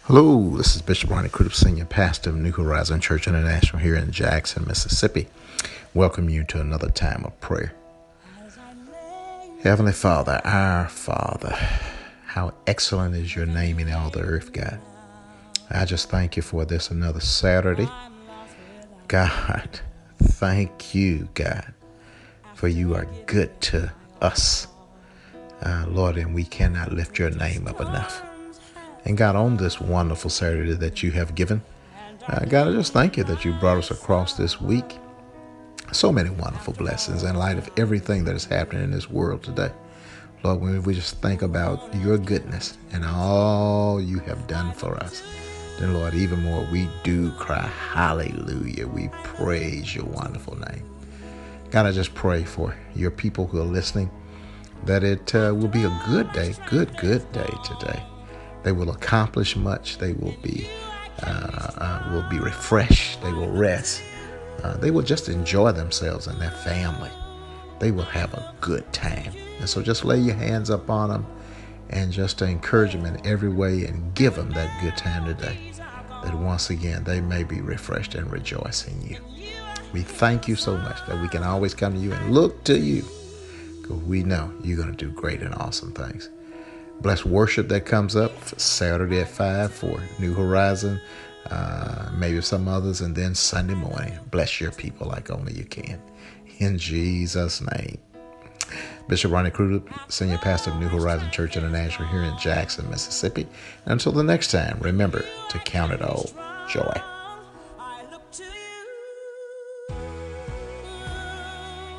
Hello, this is Bishop Ronnie Crudup, Senior Pastor of New Horizon Church International here in Jackson, Mississippi. Welcome you to another time of prayer. Heavenly Father, our Father, how excellent is your name in all the earth, God. I just thank you for this another Saturday. God, thank you, God, for you are good to us. Lord, and we cannot lift your name up enough. And God, on this wonderful Saturday that you have given, God, I just thank you that you brought us across this week. So many wonderful blessings in light of everything that is happening in this world today. Lord, when we just think about your goodness and all you have done for us, then Lord, even more, we do cry hallelujah. We praise your wonderful name. God, I just pray for your people who are listening that it will be a good day, good day today. They will accomplish much. They will be refreshed. They will rest. They will just enjoy themselves and their family. They will have a good time. And so just lay your hands up on them and just to encourage them in every way and give them that good time today. That once again, they may be refreshed and rejoice in you. We thank you so much that we can always come to you and look to you, because we know you're going to do great and awesome things. Bless worship that comes up Saturday at 5 for New Horizon, maybe some others, and then Sunday morning. Bless your people like only you can. In Jesus' name. Bishop Ronnie Crudup, Senior Pastor of New Horizon Church International here in Jackson, Mississippi. Until the next time, remember to count it all joy.